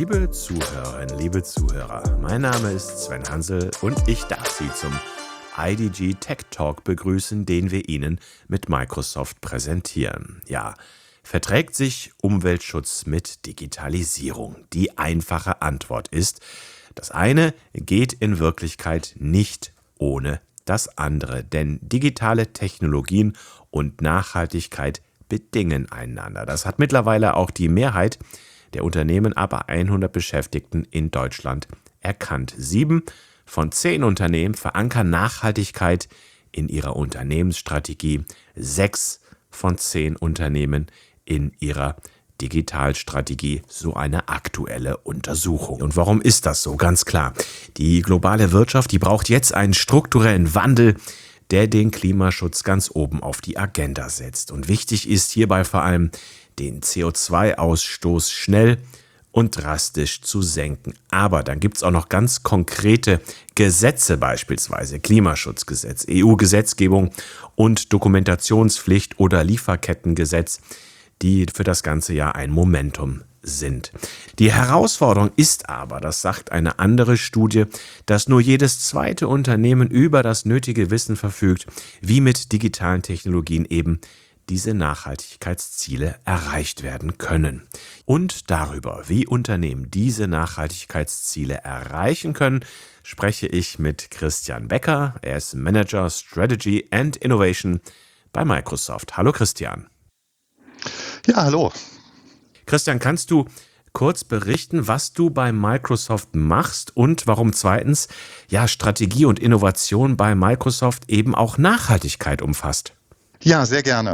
Liebe Zuhörerinnen, liebe Zuhörer, mein Name ist Sven Hansel und ich darf Sie zum IDG Tech Talk begrüßen, den wir Ihnen mit Microsoft präsentieren. Ja, verträgt sich Umweltschutz mit Digitalisierung? Die einfache Antwort ist, das eine geht in Wirklichkeit nicht ohne das andere, denn digitale Technologien und Nachhaltigkeit bedingen einander. Das hat mittlerweile auch die Mehrheit der Unternehmen ab 100 Beschäftigten in Deutschland erkannt. 7 von 10 Unternehmen verankern Nachhaltigkeit in ihrer Unternehmensstrategie. 6 von 10 Unternehmen in ihrer Digitalstrategie, so eine aktuelle Untersuchung. Und warum ist das so? Ganz klar. Die globale Wirtschaft, die braucht jetzt einen strukturellen Wandel, der den Klimaschutz ganz oben auf die Agenda setzt. Und wichtig ist hierbei vor allem, den CO2-Ausstoß schnell und drastisch zu senken. Aber dann gibt es auch noch ganz konkrete Gesetze, beispielsweise Klimaschutzgesetz, EU-Gesetzgebung und Dokumentationspflicht oder Lieferkettengesetz, die für das ganze Jahr ein Momentum sind. Die Herausforderung ist aber, das sagt eine andere Studie, dass nur jedes zweite Unternehmen über das nötige Wissen verfügt, wie mit digitalen Technologien eben diese Nachhaltigkeitsziele erreicht werden können. Und darüber, wie Unternehmen diese Nachhaltigkeitsziele erreichen können, spreche ich mit Christian Becker. Er ist Manager Strategy and Innovation bei Microsoft. Hallo Christian. Ja, hallo. Christian, kannst du kurz berichten, was du bei Microsoft machst und warum zweitens Strategie und Innovation bei Microsoft eben auch Nachhaltigkeit umfasst? Ja, sehr gerne.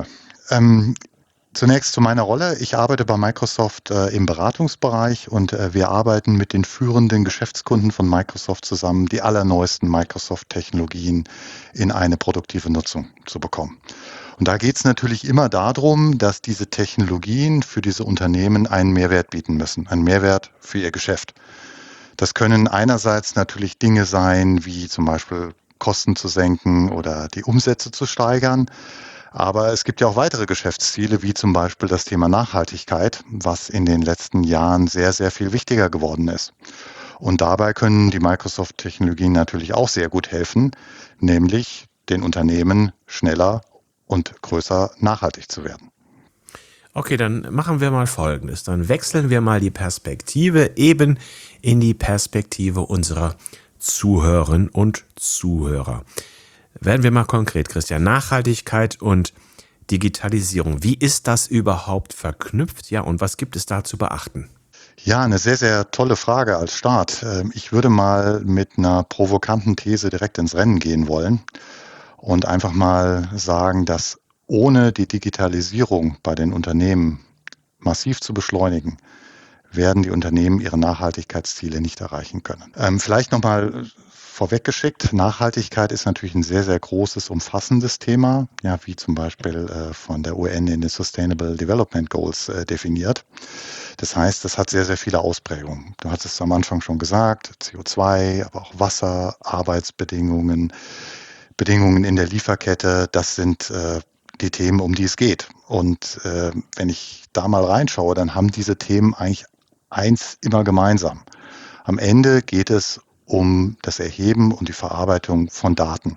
Zunächst zu meiner Rolle. Ich arbeite bei Microsoft im Beratungsbereich und wir arbeiten mit den führenden Geschäftskunden von Microsoft zusammen, die allerneuesten Microsoft-Technologien in eine produktive Nutzung zu bekommen. Und da geht es natürlich immer darum, dass diese Technologien für diese Unternehmen einen Mehrwert bieten müssen, einen Mehrwert für ihr Geschäft. Das können einerseits natürlich Dinge sein, wie zum Beispiel Kosten zu senken oder die Umsätze zu steigern. Aber es gibt ja auch weitere Geschäftsziele, wie zum Beispiel das Thema Nachhaltigkeit, was in den letzten Jahren sehr, sehr viel wichtiger geworden ist. Und dabei können die Microsoft-Technologien natürlich auch sehr gut helfen, nämlich den Unternehmen schneller und größer nachhaltig zu werden. Okay, dann machen wir mal Folgendes. Dann wechseln wir mal die Perspektive eben in die Perspektive unserer Zuhörerinnen und Zuhörer. Werden wir mal konkret, Christian. Nachhaltigkeit und Digitalisierung. Wie ist das überhaupt verknüpft? Ja, und was gibt es da zu beachten? Ja, eine sehr, sehr tolle Frage als Start. Ich würde mal mit einer provokanten These direkt ins Rennen gehen wollen und einfach mal sagen, dass ohne die Digitalisierung bei den Unternehmen massiv zu beschleunigen, werden die Unternehmen ihre Nachhaltigkeitsziele nicht erreichen können. Vielleicht nochmal vorweggeschickt, Nachhaltigkeit ist natürlich ein sehr, sehr großes, umfassendes Thema, ja, wie zum Beispiel von der UN in den Sustainable Development Goals definiert. Das heißt, das hat sehr, sehr viele Ausprägungen. Du hast es am Anfang schon gesagt, CO2, aber auch Wasser, Arbeitsbedingungen, Bedingungen in der Lieferkette, das sind die Themen, um die es geht. Und wenn ich da mal reinschaue, dann haben diese Themen eigentlich eins immer gemeinsam. Am Ende geht es um das Erheben und die Verarbeitung von Daten.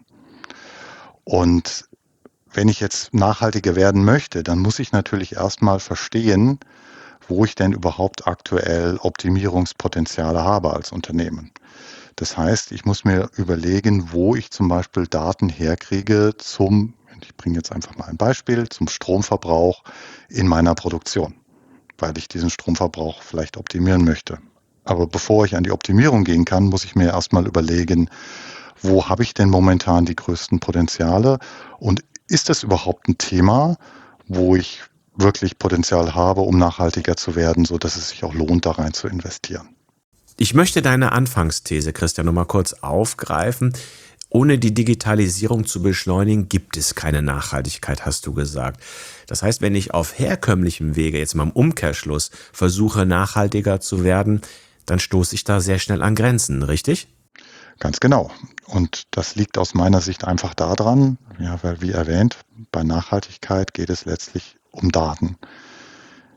Und wenn ich jetzt nachhaltiger werden möchte, dann muss ich natürlich erstmal verstehen, wo ich denn überhaupt aktuell Optimierungspotenziale habe als Unternehmen. Das heißt, ich muss mir überlegen, wo ich zum Beispiel Daten herkriege ich bringe jetzt einfach mal ein Beispiel, zum Stromverbrauch in meiner Produktion, weil ich diesen Stromverbrauch vielleicht optimieren möchte. Aber bevor ich an die Optimierung gehen kann, muss ich mir erstmal überlegen, wo habe ich denn momentan die größten Potenziale und ist das überhaupt ein Thema, wo ich wirklich Potenzial habe, um nachhaltiger zu werden, sodass es sich auch lohnt, da rein zu investieren. Ich möchte deine Anfangsthese, Christian, noch mal kurz aufgreifen. Ohne die Digitalisierung zu beschleunigen, gibt es keine Nachhaltigkeit, hast du gesagt. Das heißt, wenn ich auf herkömmlichem Wege, jetzt mal im Umkehrschluss, versuche, nachhaltiger zu werden, dann stoße ich da sehr schnell an Grenzen, richtig? Ganz genau. Und das liegt aus meiner Sicht einfach daran, ja, weil wie erwähnt, bei Nachhaltigkeit geht es letztlich um Daten.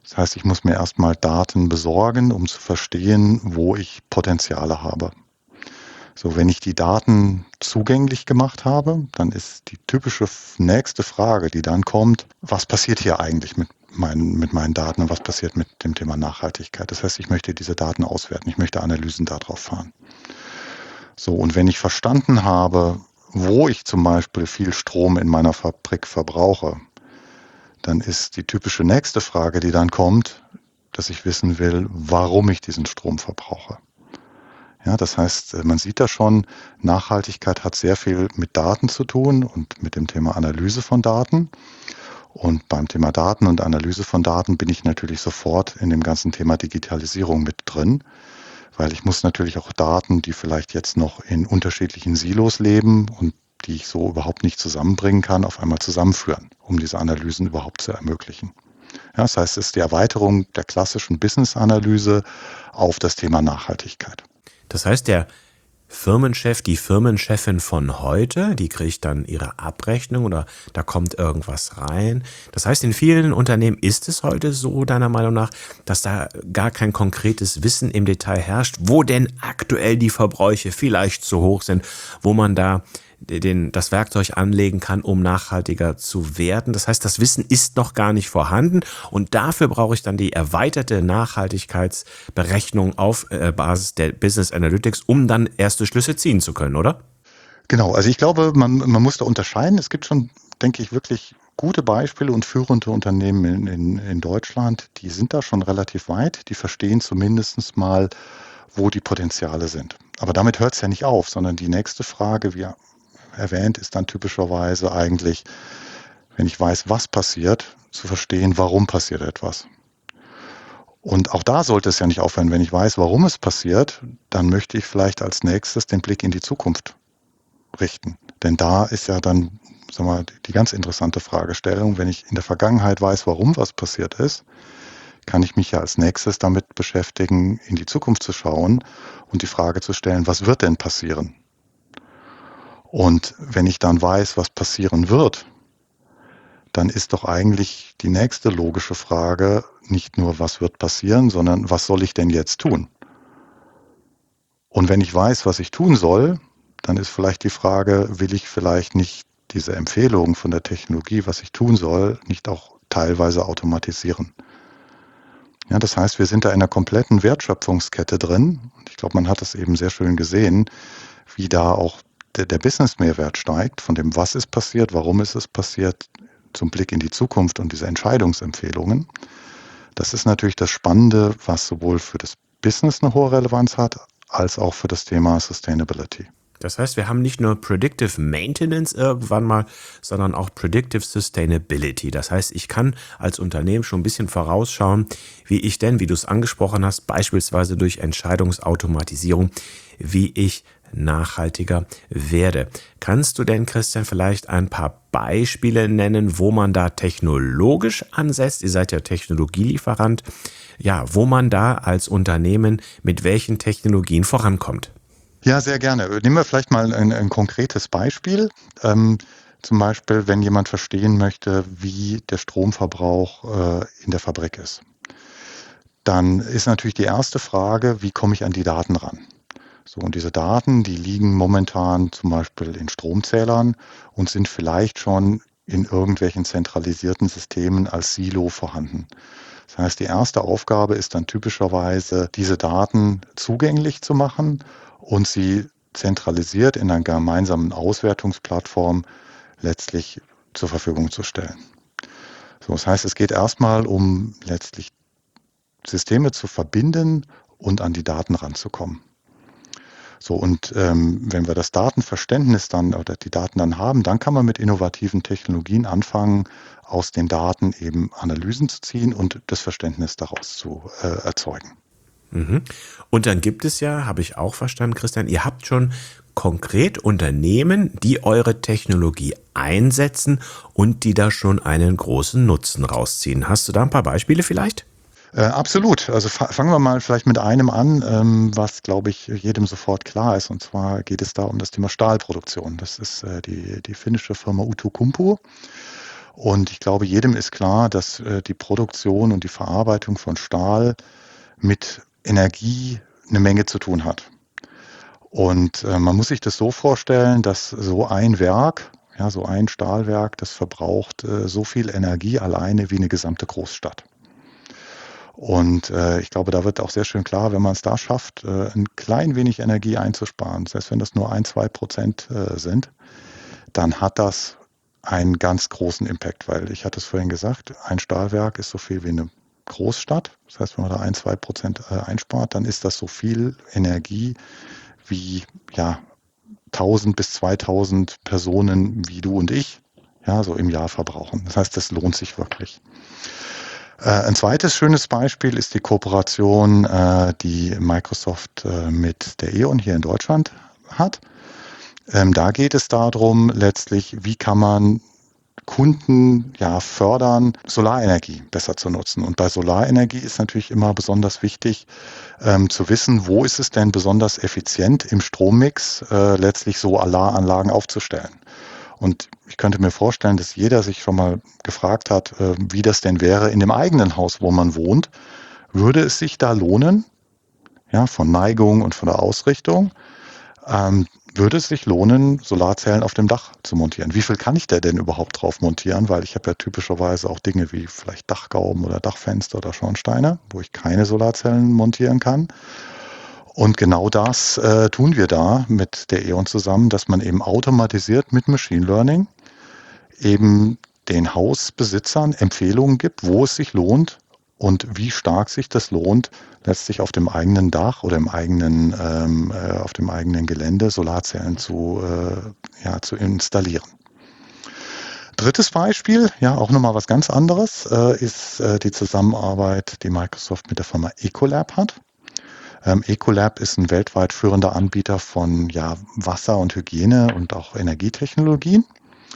Das heißt, ich muss mir erstmal Daten besorgen, um zu verstehen, wo ich Potenziale habe. So, wenn ich die Daten zugänglich gemacht habe, dann ist die typische nächste Frage, die dann kommt: Was passiert hier eigentlich mit meinen Daten und was passiert mit dem Thema Nachhaltigkeit? Das heißt, ich möchte diese Daten auswerten, ich möchte Analysen darauf fahren. So, und wenn ich verstanden habe, wo ich zum Beispiel viel Strom in meiner Fabrik verbrauche, dann ist die typische nächste Frage, die dann kommt, dass ich wissen will, warum ich diesen Strom verbrauche. Ja, das heißt, man sieht da schon, Nachhaltigkeit hat sehr viel mit Daten zu tun und mit dem Thema Analyse von Daten. Und beim Thema Daten und Analyse von Daten bin ich natürlich sofort in dem ganzen Thema Digitalisierung mit drin, weil ich muss natürlich auch Daten, die vielleicht jetzt noch in unterschiedlichen Silos leben und die ich so überhaupt nicht zusammenbringen kann, auf einmal zusammenführen, um diese Analysen überhaupt zu ermöglichen. Ja, das heißt, es ist die Erweiterung der klassischen Business-Analyse auf das Thema Nachhaltigkeit. Das heißt, der Firmenchef, die Firmenchefin von heute, die kriegt dann ihre Abrechnung oder da kommt irgendwas rein. Das heißt, in vielen Unternehmen ist es heute so, deiner Meinung nach, dass da gar kein konkretes Wissen im Detail herrscht, wo denn aktuell die Verbräuche vielleicht zu hoch sind, wo man da das Werkzeug anlegen kann, um nachhaltiger zu werden. Das heißt, das Wissen ist noch gar nicht vorhanden und dafür brauche ich dann die erweiterte Nachhaltigkeitsberechnung auf Basis der Business Analytics, um dann erste Schlüsse ziehen zu können, oder? Genau, also ich glaube, man muss da unterscheiden. Es gibt schon, denke ich, wirklich gute Beispiele und führende Unternehmen in Deutschland, die sind da schon relativ weit. Die verstehen zumindest mal, wo die Potenziale sind. Aber damit hört es ja nicht auf, sondern die nächste Frage, wie erwähnt, ist dann typischerweise eigentlich, wenn ich weiß, was passiert, zu verstehen, warum passiert etwas. Und auch da sollte es ja nicht aufhören. Wenn ich weiß, warum es passiert, dann möchte ich vielleicht als nächstes den Blick in die Zukunft richten. Denn da ist ja dann, sagen wir mal, die ganz interessante Fragestellung. Wenn ich in der Vergangenheit weiß, warum was passiert ist, kann ich mich ja als nächstes damit beschäftigen, in die Zukunft zu schauen und die Frage zu stellen, was wird denn passieren? Und wenn ich dann weiß, was passieren wird, dann ist doch eigentlich die nächste logische Frage nicht nur, was wird passieren, sondern was soll ich denn jetzt tun? Und wenn ich weiß, was ich tun soll, dann ist vielleicht die Frage, will ich vielleicht nicht diese Empfehlungen von der Technologie, was ich tun soll, nicht auch teilweise automatisieren? Ja, das heißt, wir sind da in einer kompletten Wertschöpfungskette drin. Und ich glaube, man hat es eben sehr schön gesehen, wie da auch der Business-Mehrwert steigt, von dem, was ist passiert, warum ist es passiert, zum Blick in die Zukunft und diese Entscheidungsempfehlungen. Das ist natürlich das Spannende, was sowohl für das Business eine hohe Relevanz hat, als auch für das Thema Sustainability. Das heißt, wir haben nicht nur Predictive Maintenance irgendwann mal, sondern auch Predictive Sustainability. Das heißt, ich kann als Unternehmen schon ein bisschen vorausschauen, wie ich denn, wie du es angesprochen hast, beispielsweise durch Entscheidungsautomatisierung, wie ich nachhaltiger werde. Kannst du denn, Christian, vielleicht ein paar Beispiele nennen, wo man da technologisch ansetzt? Ihr seid ja Technologielieferant. Ja, wo man da als Unternehmen mit welchen Technologien vorankommt? Ja, sehr gerne. Nehmen wir vielleicht mal ein konkretes Beispiel. Zum Beispiel, wenn jemand verstehen möchte, wie der Stromverbrauch in der Fabrik ist. Dann ist natürlich die erste Frage, wie komme ich an die Daten ran? So, und diese Daten, die liegen momentan zum Beispiel in Stromzählern und sind vielleicht schon in irgendwelchen zentralisierten Systemen als Silo vorhanden. Das heißt, die erste Aufgabe ist dann typischerweise, diese Daten zugänglich zu machen und sie zentralisiert in einer gemeinsamen Auswertungsplattform letztlich zur Verfügung zu stellen. So, das heißt, es geht erstmal um letztlich Systeme zu verbinden und an die Daten ranzukommen. So, und wenn wir das Datenverständnis dann oder die Daten dann haben, dann kann man mit innovativen Technologien anfangen, aus den Daten eben Analysen zu ziehen und das Verständnis daraus zu erzeugen. Mhm. Und dann gibt es ja, habe ich auch verstanden, Christian, ihr habt schon konkret Unternehmen, die eure Technologie einsetzen und die da schon einen großen Nutzen rausziehen. Hast du da ein paar Beispiele vielleicht? Absolut. Also fangen wir mal vielleicht mit einem an, was, glaube ich, jedem sofort klar ist. Und zwar geht es da um das Thema Stahlproduktion. Das ist die finnische Firma Outokumpu. Und ich glaube, jedem ist klar, dass die Produktion und die Verarbeitung von Stahl mit Energie eine Menge zu tun hat. Und man muss sich das so vorstellen, dass so ein Werk, ja, so ein Stahlwerk, das verbraucht so viel Energie alleine wie eine gesamte Großstadt. Und ich glaube, da wird auch sehr schön klar, wenn man es da schafft, ein klein wenig Energie einzusparen, selbst wenn das nur 1-2% sind, dann hat das einen ganz großen Impact, weil ich hatte es vorhin gesagt, ein Stahlwerk ist so viel wie eine Großstadt. Das heißt, wenn man da 1-2% einspart, dann ist das so viel Energie wie ja 1000 bis 2000 Personen wie du und ich, ja, so im Jahr verbrauchen. Das heißt, das lohnt sich wirklich. Ein zweites schönes Beispiel ist die Kooperation, die Microsoft mit der E.ON hier in Deutschland hat. Da geht es darum, letztlich, wie kann man Kunden ja fördern, Solarenergie besser zu nutzen. Und bei Solarenergie ist natürlich immer besonders wichtig zu wissen, wo ist es denn besonders effizient im Strommix letztlich Solaranlagen aufzustellen. Und ich könnte mir vorstellen, dass jeder sich schon mal gefragt hat, wie das denn wäre in dem eigenen Haus, wo man wohnt. Würde es sich da lohnen, ja, von Neigung und von der Ausrichtung, würde es sich lohnen, Solarzellen auf dem Dach zu montieren? Wie viel kann ich da denn überhaupt drauf montieren? Weil ich habe ja typischerweise auch Dinge wie vielleicht Dachgauben oder Dachfenster oder Schornsteine, wo ich keine Solarzellen montieren kann. Und genau das tun wir da mit der E.ON zusammen, dass man eben automatisiert mit Machine Learning eben den Hausbesitzern Empfehlungen gibt, wo es sich lohnt und wie stark sich das lohnt, letztlich auf dem eigenen Dach oder auf dem eigenen Gelände Solarzellen zu installieren. Drittes Beispiel, ja auch nochmal was ganz anderes, ist die Zusammenarbeit, die Microsoft mit der Firma Ecolab hat. Ecolab ist ein weltweit führender Anbieter von Wasser- und Hygiene- und auch Energietechnologien.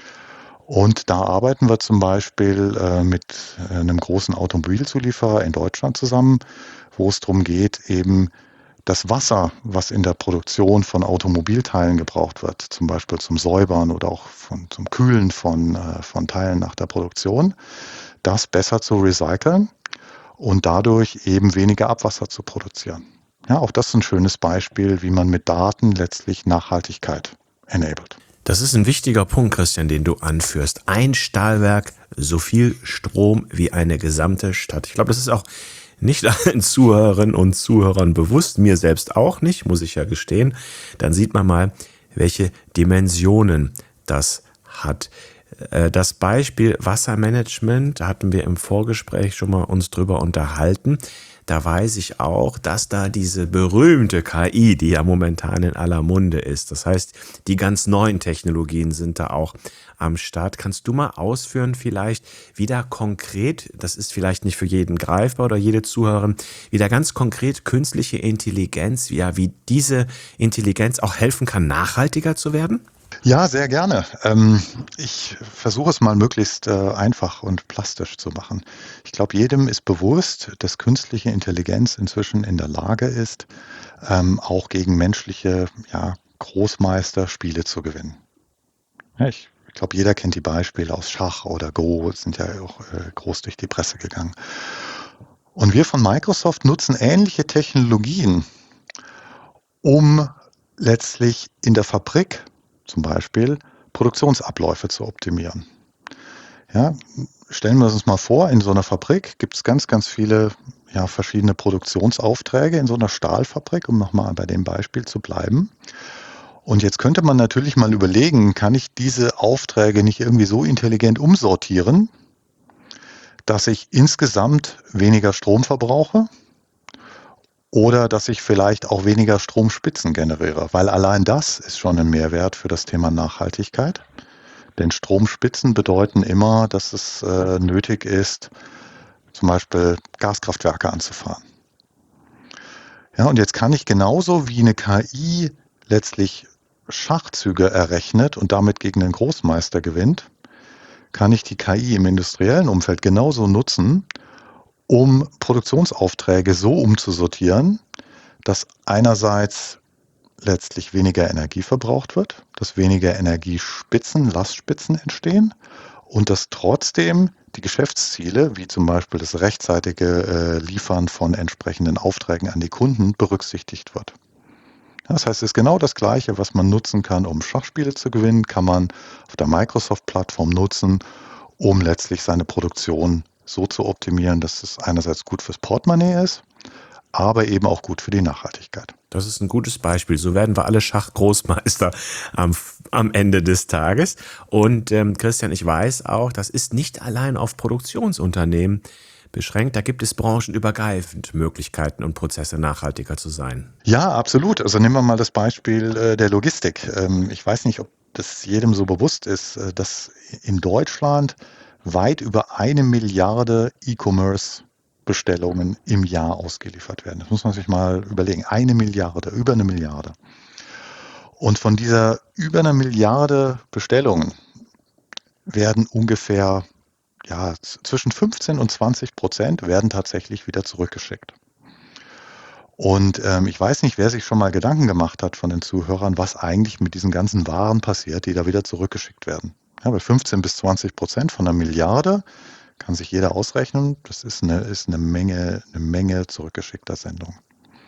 Und da arbeiten wir zum Beispiel mit einem großen Automobilzulieferer in Deutschland zusammen, wo es darum geht, eben das Wasser, was in der Produktion von Automobilteilen gebraucht wird, zum Beispiel zum Säubern oder auch zum Kühlen von Teilen nach der Produktion, das besser zu recyceln und dadurch eben weniger Abwasser zu produzieren. Ja, auch das ist ein schönes Beispiel, wie man mit Daten letztlich Nachhaltigkeit enabled. Das ist ein wichtiger Punkt, Christian, den du anführst. Ein Stahlwerk, so viel Strom wie eine gesamte Stadt. Ich glaube, das ist auch nicht allen Zuhörerinnen und Zuhörern bewusst, mir selbst auch nicht, muss ich ja gestehen. Dann sieht man mal, welche Dimensionen das hat. Das Beispiel Wassermanagement, da hatten wir im Vorgespräch schon mal uns drüber unterhalten. Da weiß ich auch, dass da diese berühmte KI, die ja momentan in aller Munde ist, das heißt, die ganz neuen Technologien sind da auch am Start. Kannst du mal ausführen vielleicht, wie da konkret, das ist vielleicht nicht für jeden greifbar oder jede Zuhörerin, wie da ganz konkret künstliche Intelligenz, wie diese Intelligenz auch helfen kann, nachhaltiger zu werden? Ja, sehr gerne. Ich versuche es mal möglichst einfach und plastisch zu machen. Ich glaube, jedem ist bewusst, dass künstliche Intelligenz inzwischen in der Lage ist, auch gegen menschliche Großmeister Spiele zu gewinnen. Ja, ich glaube, jeder kennt die Beispiele aus Schach oder Go, sind ja auch groß durch die Presse gegangen. Und wir von Microsoft nutzen ähnliche Technologien, um letztlich in der Fabrik zum Beispiel Produktionsabläufe zu optimieren. Ja, stellen wir uns mal vor, in so einer Fabrik gibt es ganz, ganz viele verschiedene Produktionsaufträge in so einer Stahlfabrik, um nochmal bei dem Beispiel zu bleiben. Und jetzt könnte man natürlich mal überlegen, kann ich diese Aufträge nicht irgendwie so intelligent umsortieren, dass ich insgesamt weniger Strom verbrauche? Oder dass ich vielleicht auch weniger Stromspitzen generiere, weil allein das ist schon ein Mehrwert für das Thema Nachhaltigkeit. Denn Stromspitzen bedeuten immer, dass es nötig ist, zum Beispiel Gaskraftwerke anzufahren. Ja, und jetzt kann ich genauso wie eine KI letztlich Schachzüge errechnet und damit gegen den Großmeister gewinnt, kann ich die KI im industriellen Umfeld genauso nutzen, um Produktionsaufträge so umzusortieren, dass einerseits letztlich weniger Energie verbraucht wird, dass weniger Energiespitzen, Lastspitzen entstehen und dass trotzdem die Geschäftsziele, wie zum Beispiel das rechtzeitige Liefern von entsprechenden Aufträgen an die Kunden, berücksichtigt wird. Das heißt, es ist genau das Gleiche, was man nutzen kann, um Schachspiele zu gewinnen, kann man auf der Microsoft-Plattform nutzen, um letztlich seine Produktion so zu optimieren, dass es einerseits gut fürs Portemonnaie ist, aber eben auch gut für die Nachhaltigkeit. Das ist ein gutes Beispiel. So werden wir alle Schachgroßmeister am Ende des Tages. Und Christian, ich weiß auch, das ist nicht allein auf Produktionsunternehmen beschränkt. Da gibt es branchenübergreifend Möglichkeiten und Prozesse, nachhaltiger zu sein. Ja, absolut. Also nehmen wir mal das Beispiel der Logistik. Ich weiß nicht, ob das jedem so bewusst ist, dass in Deutschland weit über 1 Milliarde E-Commerce-Bestellungen im Jahr ausgeliefert werden. Das muss man sich mal überlegen. 1 Milliarde, über 1 Milliarde. Und von dieser über 1 Milliarde Bestellungen werden ungefähr zwischen 15 und 20% werden tatsächlich wieder zurückgeschickt. Und ich weiß nicht, wer sich schon mal Gedanken gemacht hat von den Zuhörern, was eigentlich mit diesen ganzen Waren passiert, die da wieder zurückgeschickt werden. Ja, bei 15 bis 20% von 1 Milliarde kann sich jeder ausrechnen. Das ist eine Menge zurückgeschickter Sendungen.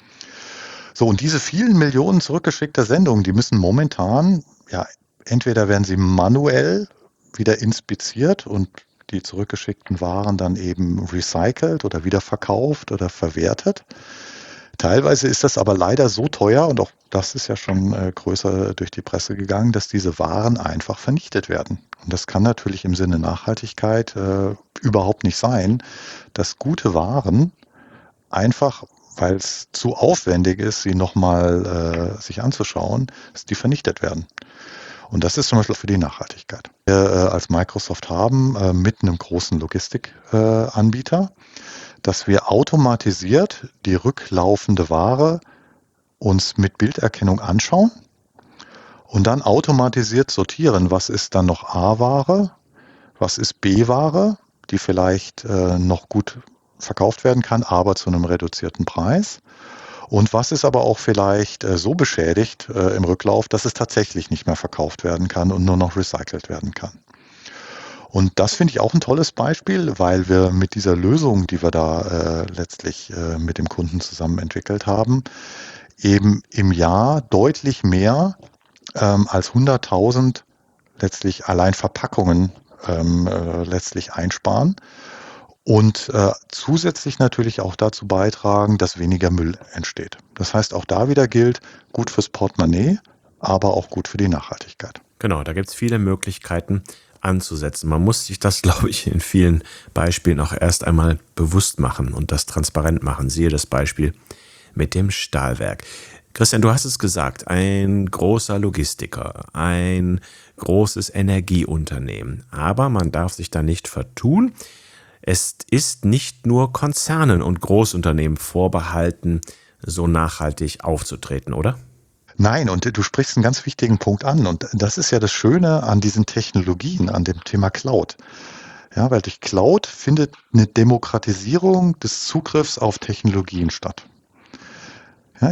So, und diese vielen Millionen zurückgeschickter Sendungen, die müssen momentan, entweder werden sie manuell wieder inspiziert und die zurückgeschickten Waren dann eben recycelt oder wieder verkauft oder verwertet. Teilweise ist das aber leider so teuer, und auch das ist ja schon größer durch die Presse gegangen, dass diese Waren einfach vernichtet werden. Und das kann natürlich im Sinne Nachhaltigkeit überhaupt nicht sein, dass gute Waren einfach, weil es zu aufwendig ist, sie nochmal sich anzuschauen, dass die vernichtet werden. Und das ist zum Beispiel für die Nachhaltigkeit. Wir als Microsoft haben mit einem großen Logistikanbieter, dass wir automatisiert die rücklaufende Ware uns mit Bilderkennung anschauen und dann automatisiert sortieren, was ist dann noch A-Ware, was ist B-Ware, die vielleicht noch gut verkauft werden kann, aber zu einem reduzierten Preis. Und was ist aber auch vielleicht so beschädigt im Rücklauf, dass es tatsächlich nicht mehr verkauft werden kann und nur noch recycelt werden kann. Und das finde ich auch ein tolles Beispiel, weil wir mit dieser Lösung, die wir da letztlich mit dem Kunden zusammen entwickelt haben, eben im Jahr deutlich mehr als 100.000 letztlich allein Verpackungen letztlich einsparen und zusätzlich natürlich auch dazu beitragen, dass weniger Müll entsteht. Das heißt, auch da wieder gilt, gut fürs Portemonnaie, aber auch gut für die Nachhaltigkeit. Genau, da gibt es viele Möglichkeiten anzusetzen. Man muss sich das, glaube ich, in vielen Beispielen auch erst einmal bewusst machen und das transparent machen. Siehe das Beispiel mit dem Stahlwerk. Christian, du hast es gesagt, ein großer Logistiker, ein großes Energieunternehmen. Aber man darf sich da nicht vertun. Es ist nicht nur Konzernen und Großunternehmen vorbehalten, so nachhaltig aufzutreten, oder? Nein, und du sprichst einen ganz wichtigen Punkt an. Und das ist ja das Schöne an diesen Technologien, an dem Thema Cloud. Ja, weil durch Cloud findet eine Demokratisierung des Zugriffs auf Technologien statt. Ja,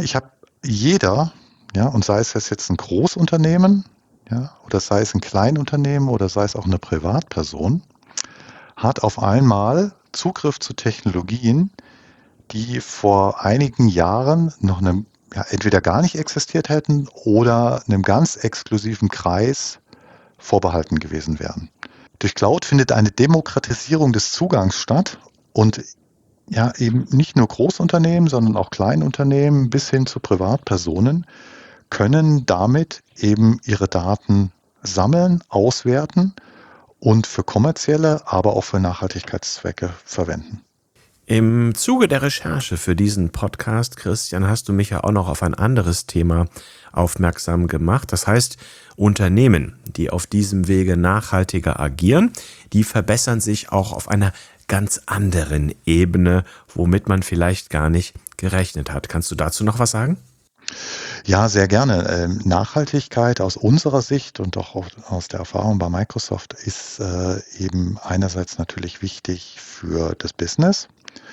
und sei es jetzt ein Großunternehmen, oder sei es ein Kleinunternehmen oder sei es auch eine Privatperson, hat auf einmal Zugriff zu Technologien, die vor einigen Jahren noch entweder gar nicht existiert hätten oder einem ganz exklusiven Kreis vorbehalten gewesen wären. Durch Cloud findet eine Demokratisierung des Zugangs statt und eben nicht nur Großunternehmen, sondern auch Kleinunternehmen bis hin zu Privatpersonen können damit eben ihre Daten sammeln, auswerten und für kommerzielle, aber auch für Nachhaltigkeitszwecke verwenden. Im Zuge der Recherche für diesen Podcast, Christian, hast du mich ja auch noch auf ein anderes Thema aufmerksam gemacht. Das heißt, Unternehmen, die auf diesem Wege nachhaltiger agieren, die verbessern sich auch auf einer ganz anderen Ebene, womit man vielleicht gar nicht gerechnet hat. Kannst du dazu noch was sagen? Ja, sehr gerne. Nachhaltigkeit aus unserer Sicht und auch aus der Erfahrung bei Microsoft ist eben einerseits natürlich wichtig für das Business.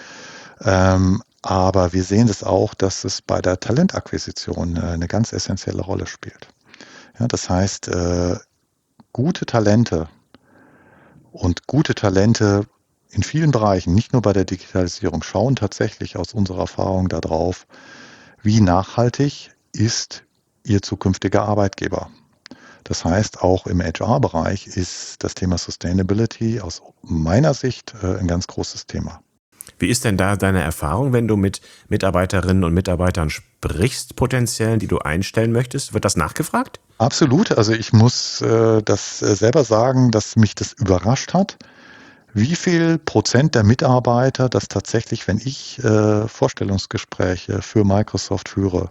Aber wir sehen es auch, dass es bei der Talentakquisition eine ganz essentielle Rolle spielt. Ja, das heißt, gute Talente Und gute Talente in vielen Bereichen, nicht nur bei der Digitalisierung, schauen tatsächlich aus unserer Erfahrung darauf, wie nachhaltig ist ihr zukünftiger Arbeitgeber. Das heißt, auch im HR-Bereich ist das Thema Sustainability aus meiner Sicht ein ganz großes Thema. Wie ist denn da deine Erfahrung, wenn du mit Mitarbeiterinnen und Mitarbeitern sprichst, potenziell, die du einstellen möchtest? Wird das nachgefragt? Absolut. Also ich muss das selber sagen, dass mich das überrascht hat, wie viel Prozent der Mitarbeiter das tatsächlich, wenn ich Vorstellungsgespräche für Microsoft führe,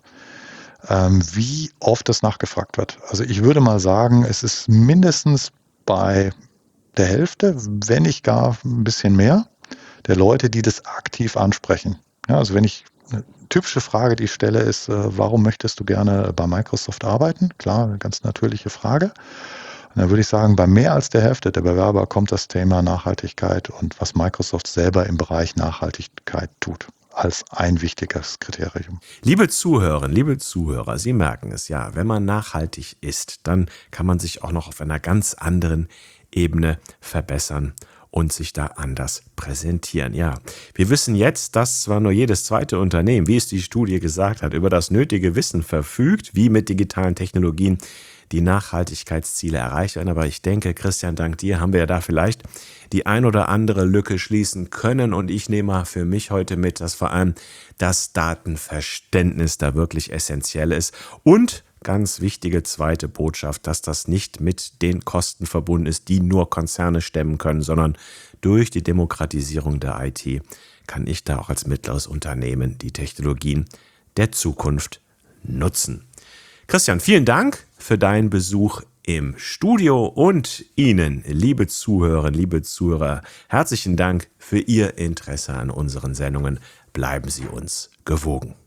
wie oft das nachgefragt wird. Also ich würde mal sagen, es ist mindestens bei der Hälfte, wenn nicht gar ein bisschen mehr, der Leute, die das aktiv ansprechen. Ja, also wenn ich eine typische Frage, die ich stelle, ist, warum möchtest du gerne bei Microsoft arbeiten? Klar, eine ganz natürliche Frage. Und dann würde ich sagen, bei mehr als der Hälfte der Bewerber kommt das Thema Nachhaltigkeit und was Microsoft selber im Bereich Nachhaltigkeit tut, als ein wichtiges Kriterium. Liebe Zuhörerinnen, liebe Zuhörer, Sie merken es ja, wenn man nachhaltig ist, dann kann man sich auch noch auf einer ganz anderen Ebene verbessern und sich da anders präsentieren. Ja, wir wissen jetzt, dass zwar nur jedes zweite Unternehmen, wie es die Studie gesagt hat, über das nötige Wissen verfügt, wie mit digitalen Technologien die Nachhaltigkeitsziele erreicht werden. Aber ich denke, Christian, dank dir haben wir ja da vielleicht die ein oder andere Lücke schließen können. Und ich nehme für mich heute mit, dass vor allem das Datenverständnis da wirklich essentiell ist. Und ganz wichtige zweite Botschaft, dass das nicht mit den Kosten verbunden ist, die nur Konzerne stemmen können, sondern durch die Demokratisierung der IT kann ich da auch als mittleres Unternehmen die Technologien der Zukunft nutzen. Christian, vielen Dank für deinen Besuch im Studio und Ihnen, liebe Zuhörerinnen, liebe Zuhörer, herzlichen Dank für Ihr Interesse an unseren Sendungen. Bleiben Sie uns gewogen.